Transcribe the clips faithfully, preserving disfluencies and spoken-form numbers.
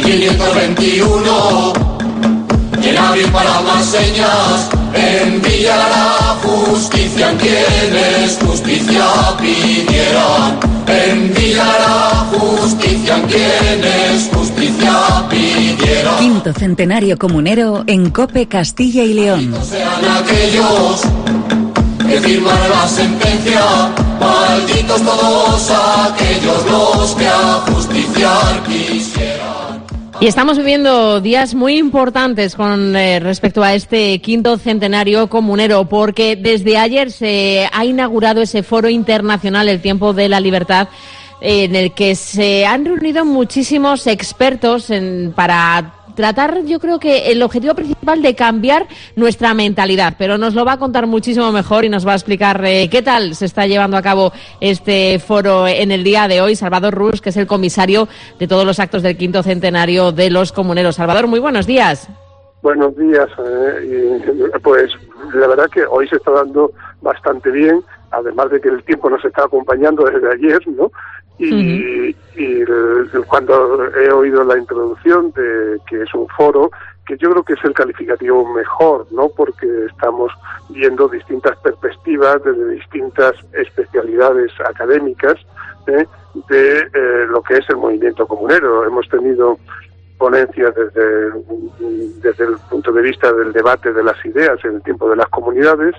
quinientos veintiuno. Y en abril para más señas, en Villa la justicia en quienes justicia pidieran. En Villa la justicia en quienes justicia pidieran. Quinto centenario comunero en COPE Castilla y León. Sean aquellos que firman la sentencia, malditos todos aquellos los que ajusticiar quisieran. Y estamos viviendo días muy importantes con eh, respecto a este quinto centenario comunero, porque desde ayer se ha inaugurado ese foro internacional El Tiempo de la Libertad, eh, en el que se han reunido muchísimos expertos en, para tratar, yo creo que el objetivo principal de cambiar nuestra mentalidad, pero nos lo va a contar muchísimo mejor y nos va a explicar eh, qué tal se está llevando a cabo este foro en el día de hoy, Salvador Rus, que es el comisario de todos los actos del quinto centenario de los comuneros. Salvador, muy buenos días. Buenos días, eh, y, pues la verdad que hoy se está dando bastante bien, además de que el tiempo nos está acompañando desde ayer, ¿no? Y, uh-huh. y el, el, cuando he oído la introducción de que es un foro, que yo creo que es el calificativo mejor, ¿no? Porque estamos viendo distintas perspectivas desde distintas especialidades académicas, ¿eh? de eh, lo que es el movimiento comunero. Hemos tenido ponencias desde, desde el punto de vista del debate de las ideas en el tiempo de las comunidades.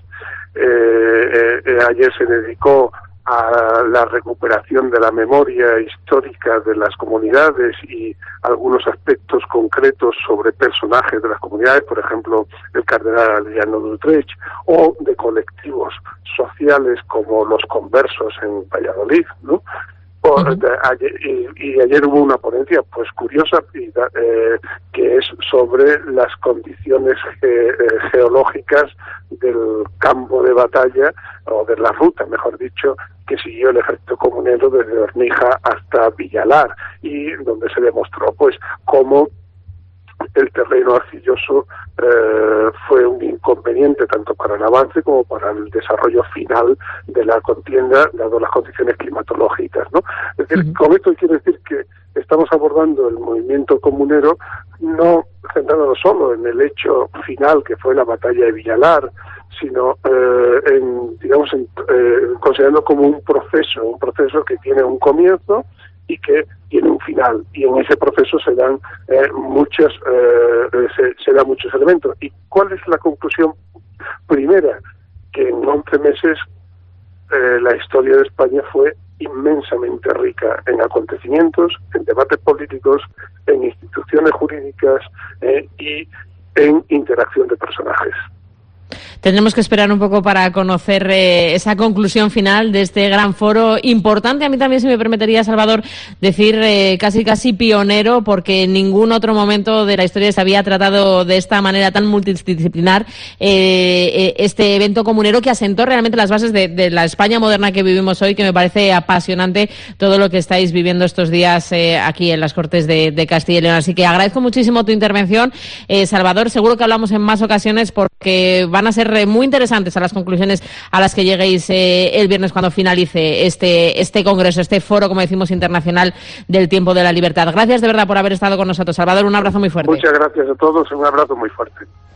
Eh, eh, ayer se dedicó a la recuperación de la memoria histórica de las comunidades y algunos aspectos concretos sobre personajes de las comunidades, por ejemplo, el cardenal Adriano de Utrecht, o de colectivos sociales como los conversos en Valladolid, ¿no? Por, de, ayer, y, y ayer hubo una ponencia pues curiosa y, eh, que es sobre las condiciones ge, eh, geológicas del campo de batalla, o de la ruta, mejor dicho, que siguió el ejército comunero desde Ornija hasta Villalar, y donde se demostró pues cómo el terreno arcilloso eh, fue un inconveniente tanto para el avance como para el desarrollo final de la contienda, dado las condiciones climatológicas, ¿no? Es decir, uh-huh. con esto quiero decir que estamos abordando el movimiento comunero no centrándonos solo en el hecho final que fue la batalla de Villalar, sino eh, en, digamos, en, eh, considerando como un proceso, un proceso que tiene un comienzo y que tiene un final, y en ese proceso se dan eh, muchos eh, se, se dan muchos elementos. ¿Y cuál es la conclusión primera? Que en once meses eh, la historia de España fue inmensamente rica en acontecimientos, en debates políticos, en instituciones jurídicas eh, y en interacción de personajes. Tendremos que esperar un poco para conocer eh, esa conclusión final de este gran foro importante. A mí también, si me permitiría, Salvador, decir eh, casi casi pionero, porque en ningún otro momento de la historia se había tratado de esta manera tan multidisciplinar eh, este evento comunero que asentó realmente las bases de, de la España moderna que vivimos hoy, que me parece apasionante todo lo que estáis viviendo estos días eh, aquí en las Cortes de, de Castilla y León. Así que agradezco muchísimo tu intervención, eh, Salvador. Seguro que hablamos en más ocasiones porque van a ser muy interesantes a las conclusiones a las que lleguéis eh, el viernes cuando finalice este este congreso, este foro, como decimos, internacional del Tiempo de la Libertad. Gracias de verdad por haber estado con nosotros, Salvador. Un abrazo muy fuerte. Muchas gracias a todos. Un abrazo muy fuerte.